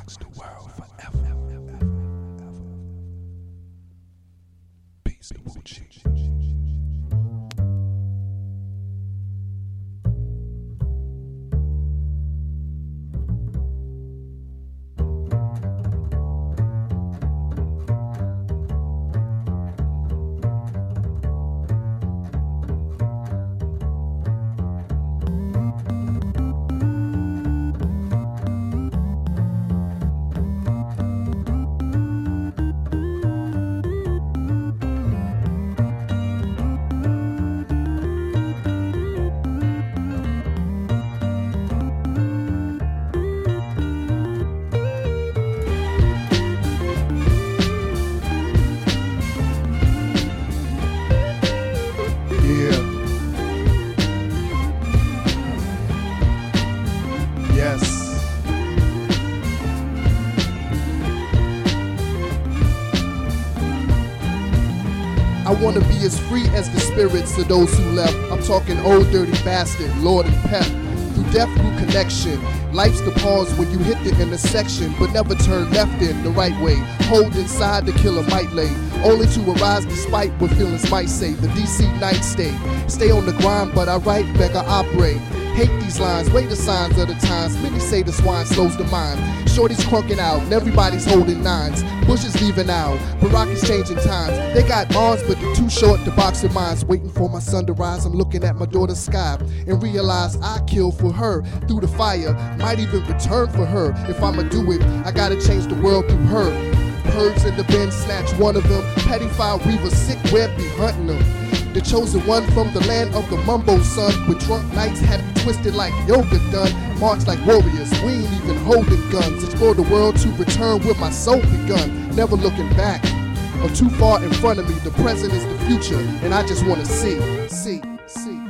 rocks the world forever. Peace to Wu-Chi. I wanna be as free as the spirits of those who left. I'm talking old dirty bastard, Lord and Pep. Through death, through connection. Life's the pause when you hit the intersection, but never turn left in the right way. Hold inside the killer might lay, only to arise despite what feelings might say. The DC night stay on the grind, but I write, beg, I operate. Hate these lines, wait the signs of the times. Many say the swine slows the mind. Shorty's crunking out, and everybody's holding nines. Bush is leaving out, Barack is changing times. They got arms, but they're too short to box their minds. Waiting for my sun to rise, I'm looking at my daughter's sky and realize I killed for her through the fire. Might even return for her. If I'ma do it, I gotta change the world through her. Herds in the bin, snatch one of them. Petty file weaver, sick web be hunting them. The chosen one from the land of the mumbo son. With drunk nights had me twisted like yoga done. March like warriors, we ain't even holding guns. Explore the world to return where my soul begun. Never looking back or too far in front of me. The present is the future, and I just wanna see.